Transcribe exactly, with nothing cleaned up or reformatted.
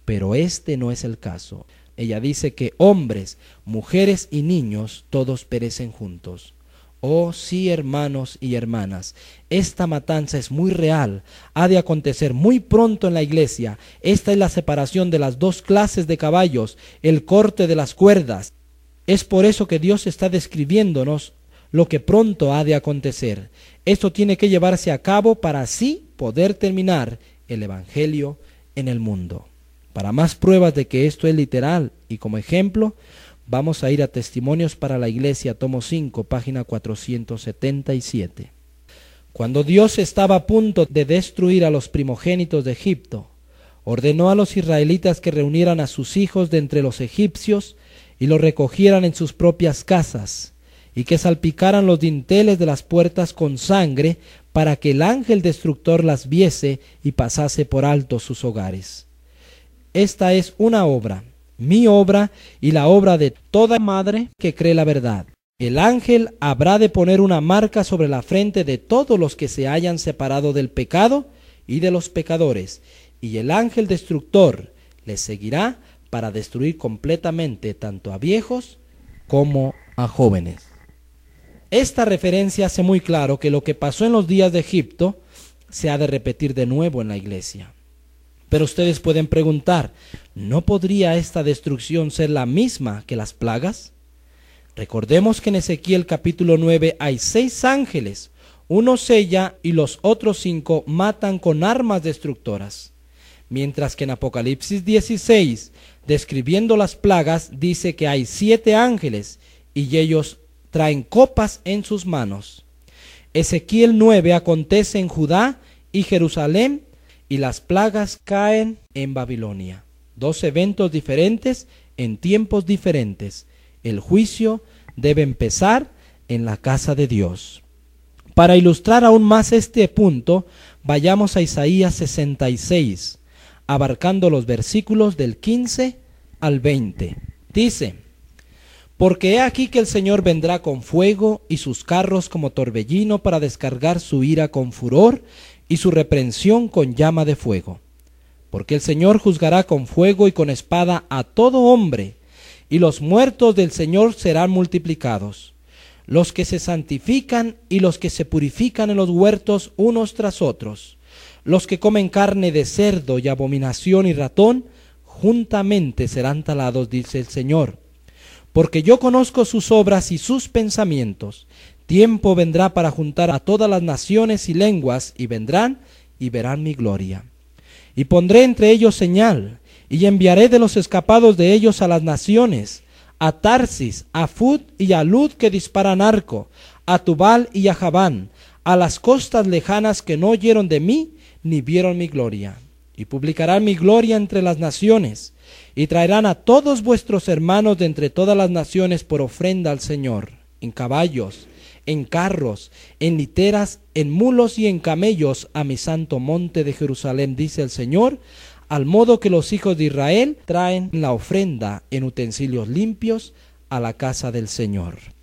pero este no es el caso. Ella dice que hombres, mujeres y niños todos perecen juntos. Oh sí, hermanos y hermanas, esta matanza es muy real, ha de acontecer muy pronto en la iglesia. Esta es la separación de las dos clases de caballos, el corte de las cuerdas. Es por eso que Dios está describiéndonos lo que pronto ha de acontecer. Esto tiene que llevarse a cabo para así poder terminar el evangelio en el mundo. Para más pruebas de que esto es literal y como ejemplo, vamos a ir a Testimonios para la Iglesia, tomo cinco, página cuatrocientos setenta y siete. Cuando Dios estaba a punto de destruir a los primogénitos de Egipto, ordenó a los israelitas que reunieran a sus hijos de entre los egipcios y los recogieran en sus propias casas, y que salpicaran los dinteles de las puertas con sangre, para que el ángel destructor las viese y pasase por alto sus hogares. Esta es una obra, mi obra y la obra de toda madre que cree la verdad. El ángel habrá de poner una marca sobre la frente de todos los que se hayan separado del pecado y de los pecadores, y el ángel destructor les seguirá para destruir completamente tanto a viejos como a jóvenes. Esta referencia hace muy claro que lo que pasó en los días de Egipto se ha de repetir de nuevo en la iglesia. Pero ustedes pueden preguntar, ¿no podría esta destrucción ser la misma que las plagas? Recordemos que en Ezequiel capítulo nueve hay seis ángeles, uno sella y los otros cinco matan con armas destructoras. Mientras que en Apocalipsis dieciséis, describiendo las plagas, dice que hay siete ángeles y ellos traen copas en sus manos. Ezequiel nueve acontece en Judá y Jerusalén, y las plagas caen en Babilonia. Dos eventos diferentes en tiempos diferentes. El juicio debe empezar en la casa de Dios. Para ilustrar aún más este punto, vayamos a Isaías sesenta y seis, abarcando los versículos del quince al veinte. Dice: porque he aquí que el Señor vendrá con fuego y sus carros como torbellino para descargar su ira con furor y su reprensión con llama de fuego. Porque el Señor juzgará con fuego y con espada a todo hombre, y los muertos del Señor serán multiplicados, los que se santifican y los que se purifican en los huertos unos tras otros, los que comen carne de cerdo y abominación y ratón, juntamente serán talados, dice el Señor. Porque yo conozco sus obras y sus pensamientos. Tiempo vendrá para juntar a todas las naciones y lenguas, y vendrán y verán mi gloria. Y pondré entre ellos señal, y enviaré de los escapados de ellos a las naciones, a Tarsis, a Fud y a Lud que disparan arco, a Tubal y a Javán, a las costas lejanas que no oyeron de mí, ni vieron mi gloria. Y publicarán mi gloria entre las naciones, y traerán a todos vuestros hermanos de entre todas las naciones por ofrenda al Señor, en caballos, en carros, en literas, en mulos y en camellos, a mi santo monte de Jerusalén, dice el Señor, al modo que los hijos de Israel traen la ofrenda en utensilios limpios a la casa del Señor.